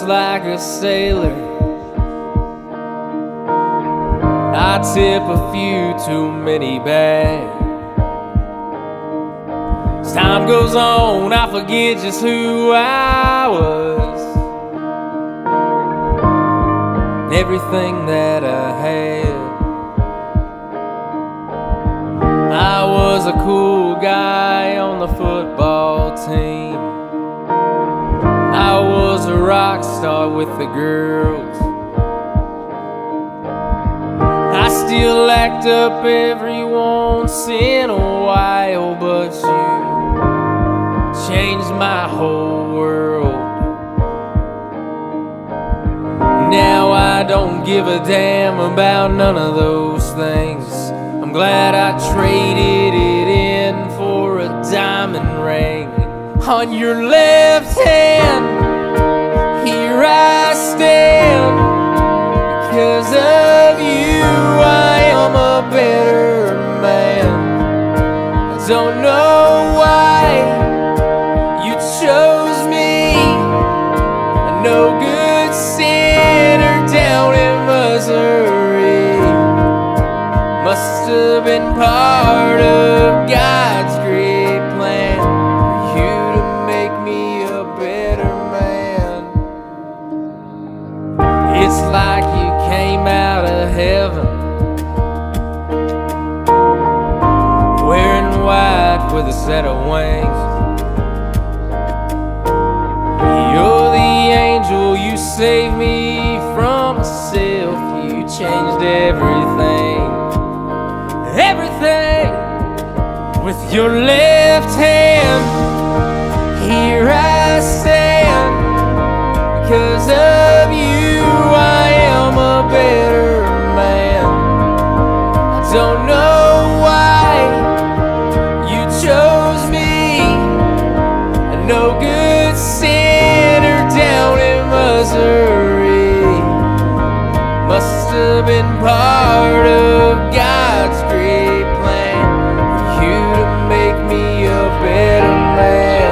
just like a sailor. I tip a few too many bags. As time goes on, I forget just who I was, everything that I had. I was a cool guy on the football team. I was a rock star with the girls. I still act up every once in a while, but you changed my whole world. Now I don't give a damn about none of those things. I'm glad I traded it in for a diamond ring on your left hand. Here I stand. Because of you I am a better man. I don't know why you chose me, a no good sinner down in Missouri. Must have been part of God's great plan for you to make me a better man. It's like you came out of heaven, wearing white with a set of wings. You're the angel, you saved me from myself. You changed everything, everything. With your left hand, here I stand. Because of you I am a better man. I don't know why you chose me, a no good sinner down in Missouri. Must have been part of God's great plan for you to make me a better man.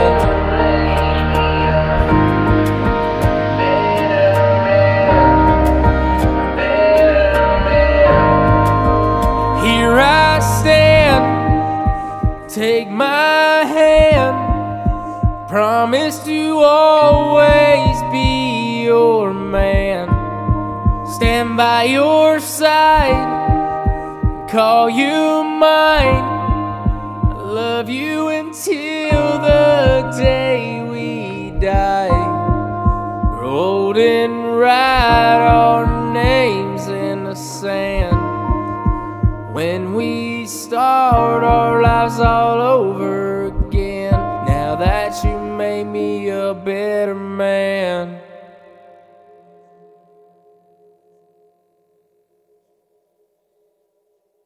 Here I stand, take my hand, promise to always be your man. Stand by your side, call you mine. I love you until the day we die. We're old and write our names in the sand. When we start our lives all over again, now that you made me a better man.